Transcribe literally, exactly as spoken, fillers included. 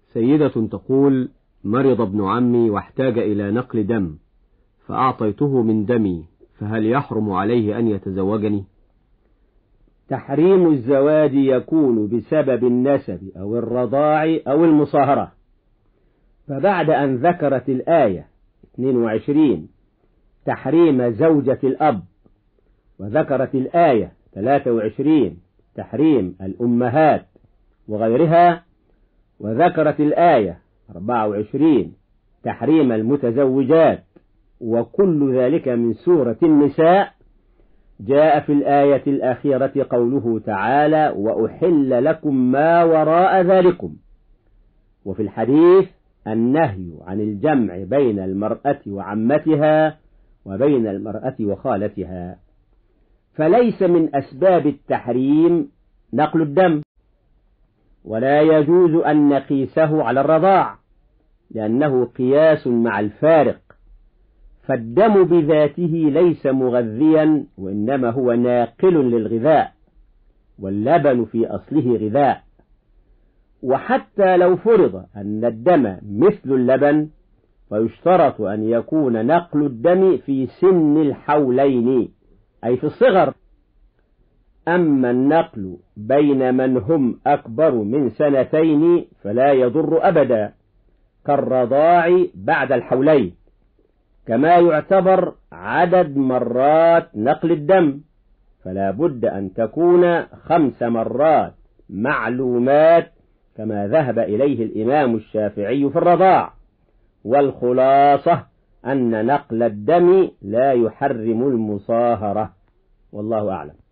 سيدة تقول: مرض ابن عمي واحتاج إلى نقل دم، فأعطيته من دمي، فهل يحرم عليه أن يتزوجني؟ تحريم الزواج يكون بسبب النسب أو الرضاع أو المصاهرة. فبعد أن ذكرت الآية اثنين وعشرين تحريم زوجة الأب، وذكرت الآية ثلاثة وعشرين تحريم الأمهات وغيرها، وذكرت الآية أربعة وعشرين تحريم المتزوجات، وكل ذلك من سورة النساء، جاء في الآية الأخيرة قوله تعالى: وأحل لكم ما وراء ذلكم. وفي الحديث النهي عن الجمع بين المرأة وعمتها وبين المرأة وخالتها. فليس من أسباب التحريم نقل الدم، ولا يجوز أن نقيسه على الرضاع، لأنه قياس مع الفارق، فالدم بذاته ليس مغذيا، وإنما هو ناقل للغذاء، واللبن في أصله غذاء. وحتى لو فرض أن الدم مثل اللبن، فيشترط أن يكون نقل الدم في سن الحولين، أي في الصغر. أما النقل بين من هم أكبر من سنتين فلا يضر أبدا، كالرضاع بعد الحولين، كما يعتبر عدد مرات نقل الدم، فلا بد أن تكون خمس مرات معلومات، كما ذهب إليه الإمام الشافعي في الرضاع. والخلاصة أن نقل الدم لا يحرم المصاهرة، والله أعلم.